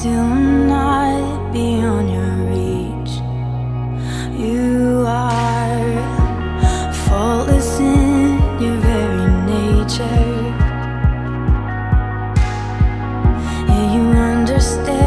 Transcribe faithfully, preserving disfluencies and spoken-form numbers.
still I'm not beyond your reach. You are faultless in your very nature. Yeah, you understand